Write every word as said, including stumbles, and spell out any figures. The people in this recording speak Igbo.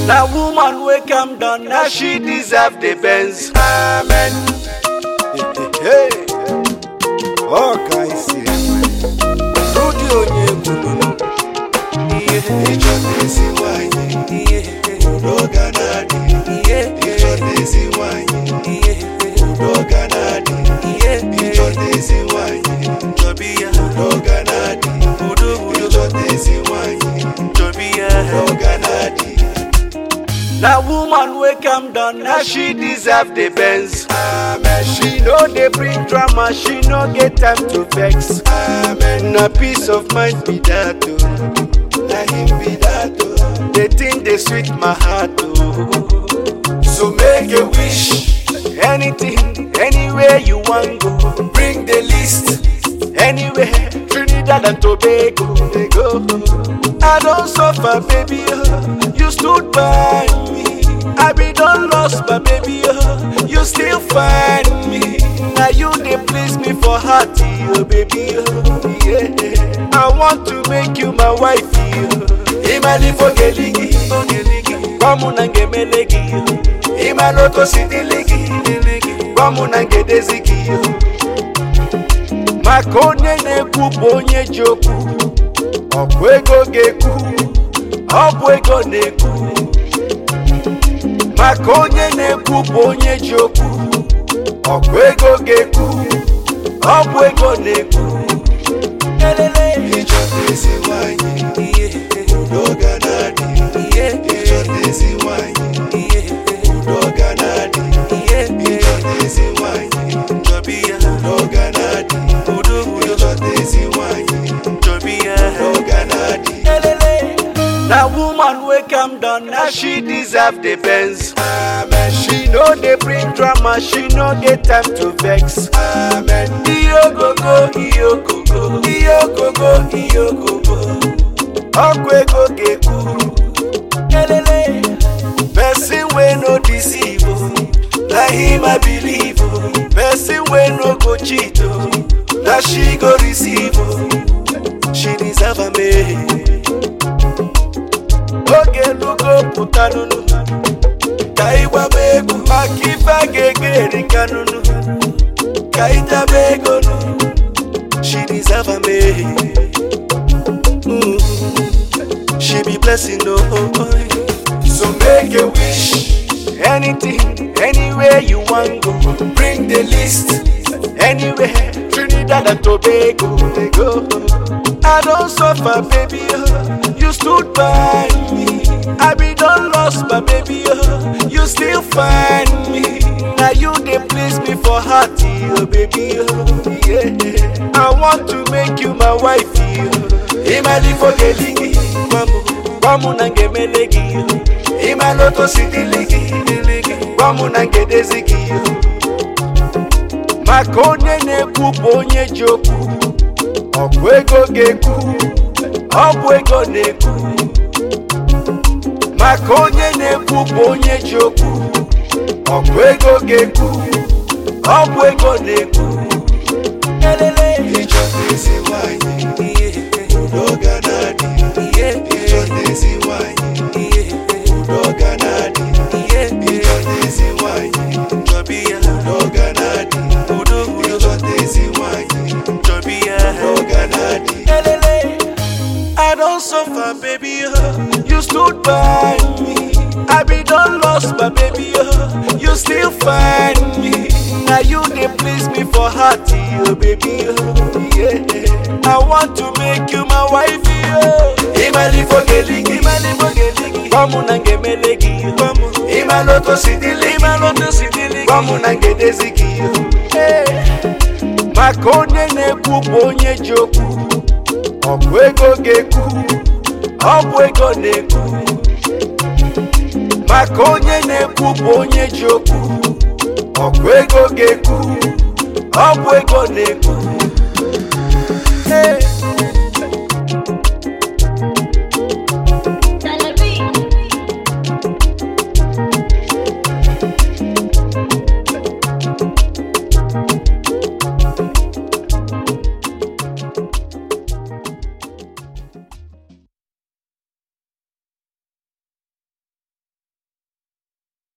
Now woman wey calm down, now she deserve the Benz. Amen. Hey, hey. Oh, guys, Rudy Onyekunu. Yeah, each of this is why. Yeah, Udoganadi. Yeah, each of this is why. Yeah, Udoganadi. Yeah, each of this is why. Jobia. Udoganadi. Udo, each of this is why. Jobia. Udoganadi. Now woman wey calm down, now she deserve the Benz. Amen. She know they bring drama, she no get time to vex. Amen. Na peace of mind be that oh, na him be that oh. The thing they sweet my heart oh. So make a wish, anything, anywhere you want go. Bring the list, anywhere, Trinidad and Tobago. They go. I don't suffer, baby. Oh. You stood by me. I be done lost, but baby, oh, you still find me. Now you they please me for hearty, oh baby, oh, yeah. I want to make you my wife, oh. Imali for geligi, Bamu nange melegi, Imaloto city ligi, Bamu nange dezigi. Makone ne kubonye joku, Okwego geku, Obwego neku. Makonye neku bonye joku, Okwego geku, Obwego neku. Elele, each of this is why. Udoganadi. Each of this is why. Udoganadi. Each of this is why. Jobia. Udoganadi. Udo, each of this is why. Jobia. Udoganadi. Elele. Now woman wey calm down, now she deserve the Benz. Amen. She know they bring drama, she no get time to vex. Amen. Iyo go go, iyo go go, iyo go go, iyo go go. Okwego geku, elele. Person wey no deceive, na him I believe. Person wey no go cheat, na she go receive. She deserve a man. Oge lugo putanunu, Kaiwa bego, Makifa gegeri kanunu, Kaita bego nu, she deserve a man. Mm. She be blessing no, so make a wish, anything, anywhere you want go. Bring the list, anywhere, Trinidad and Tobago. They go. I don't suffer, baby, oh. You stood by me. I be done lost, but baby, oh. You still find me. Now you they please me for hearty, oh baby, oh yeah. I want to make you my wife, oh. Imali for geligi, Bamu, Bamu nange melegi, Imaloto city ligi, Bamu nange dezigi. Makonye neku bonye joku, Okwego geku, Obwego neku. Makonye neku bonye joku, Okwego geku, Obwego neku. Elele, each of this is why. Udoganadi. Each of this is why. Udoganadi. Each of this is why. Jobia. Udoganadi. Udo, each of this is why. Jobia. Udoganadi. I don't suffer, baby, oh. You stood by me. I be done lost, but baby, oh. You still find me. Now you they please me for hearty, oh baby, oh yeah. I want to make you my wife, oh. Imali for geligi, Imali for geligi, Bamu nange melegi, Bamu, Imaloto city ligi, Imaloto city ligi, Bamu nange dezigi, hey. Makonye neku bonye joku, Okwego geku, Obwego neku. Makonye neku bonye joku, Okwego geku, Obwego neku. Hey.